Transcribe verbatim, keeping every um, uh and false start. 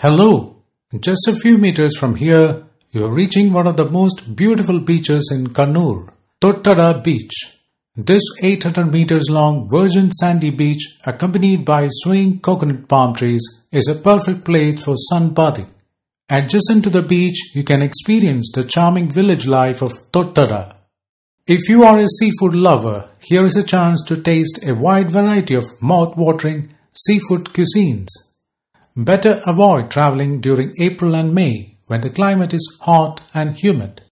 Hello! Just a few meters from here, you are reaching one of the most beautiful beaches in Kannur, Tottara Beach. This eight hundred meters long virgin sandy beach, accompanied by swaying coconut palm trees, is a perfect place for sunbathing. Adjacent to the beach, you can experience the charming village life of Tottara. If you are a seafood lover, here is a chance to taste a wide variety of mouth-watering seafood cuisines. Better avoid traveling during April and May when the climate is hot and humid.